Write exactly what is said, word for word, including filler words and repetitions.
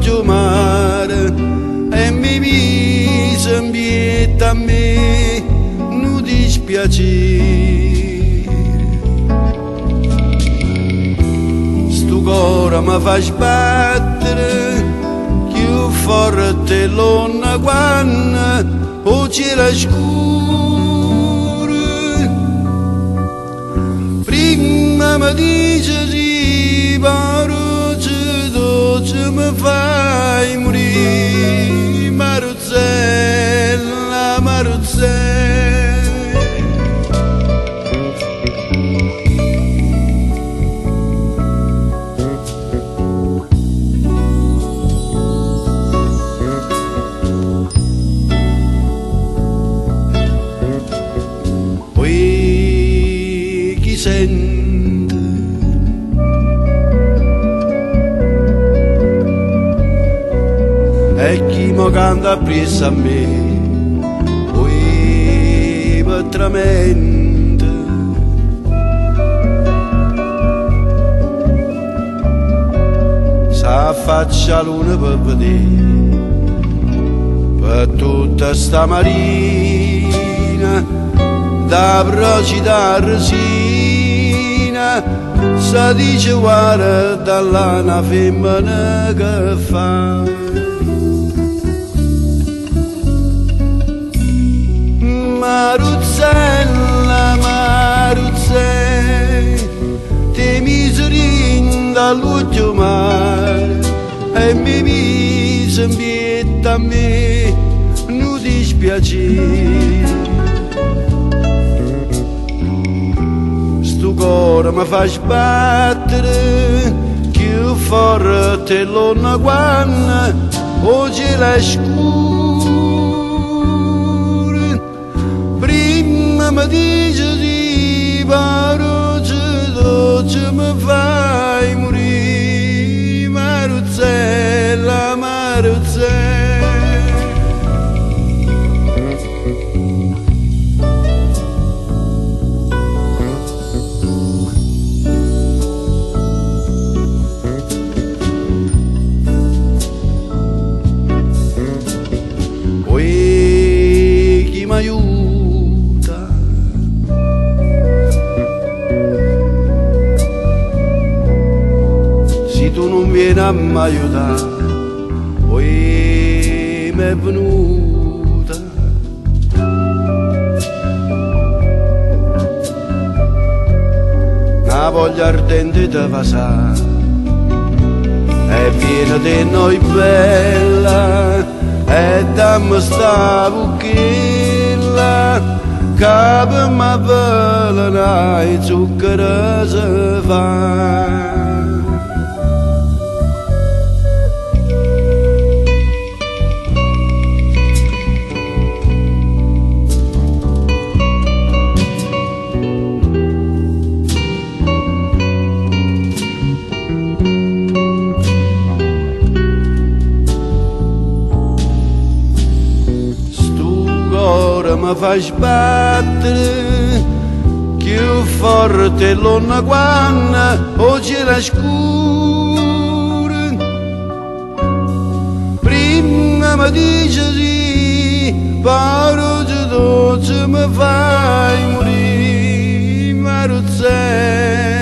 dall'occhio mare e mi mise in pietà a me non dispiacere. Sto cuore mi fa sbattere più forte l'onna quando o cielo scuro. Prima mi dice sì, parole dolci mi fai morire, Maruzzella, Maruzzella. Poi chi sente e chi mi canta appresso a me, poi petramente s'affaccia l'una per vedere per tutta sta marina da broci da resina. Si dice guarda là una femmina che fa Maruzzella, Maruzzella, ti miserin dall'occhio mare e mi mise in pietà a me non dispiacere. Sto cuore mi fa sbattere più forte l'onna quando o cielo scuro. Prima mi dice sì, parole dolci mi fai morire, Maruzzella, Maruzzella. Poi chi mi aiuta se tu non vieni a mi aiutare, poi mi è venuta una voglia ardente di passare e piena di noi bella e dammi sta buchilla che per me velena e zucchero si fa. Mi fa sbattere più forte l'onna quando o cielo scuro. Prima mi dice sì, parole dolci mi fai morire, Maruzzella.